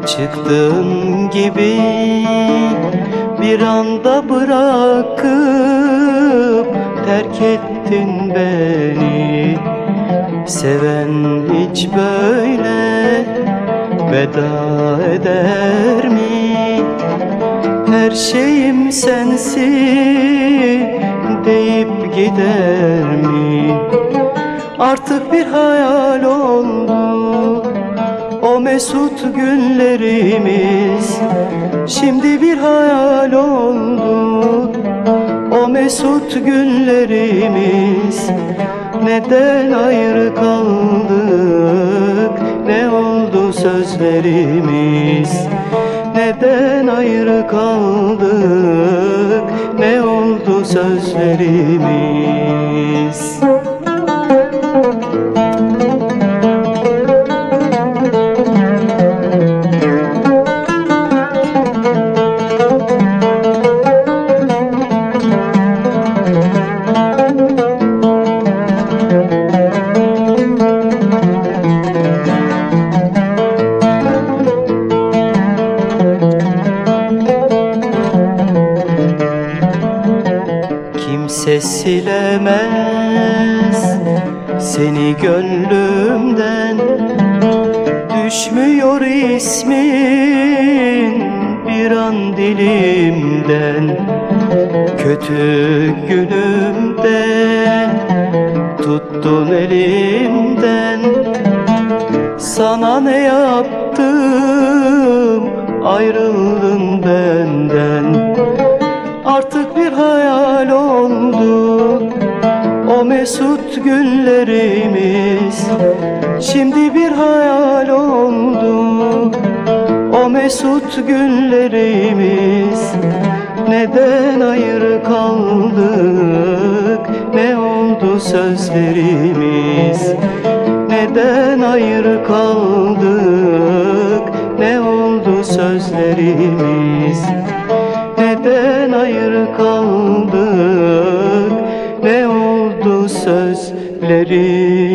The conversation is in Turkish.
Çıktığın gibi bir anda bırakıp terk ettin beni. Seven hiç böyle veda eder mi? Her şeyim sensin deyip gider mi? Artık bir hayal oldu o mesut günlerimiz. Şimdi bir hayal oldu o mesut günlerimiz. Neden ayrı kaldık? Ne oldu sözlerimiz? Neden ayrı kaldık? Ne oldu sözlerimiz? Kimse silemez seni gönlümden. Düşmüyor ismin bir an dilimden. Kötü günümde tuttun elimden. Sana ne yaptım, ayrıldın benden. Artık bir hayal oldu o mesut günlerimiz. Şimdi bir hayal oldu o mesut günlerimiz. Neden ayrı kaldık? Ne oldu sözlerimiz? Neden ayrı kaldık? Ne oldu sözlerimiz? Neden ayrı kaldık? Ne oldu sözlerimiz?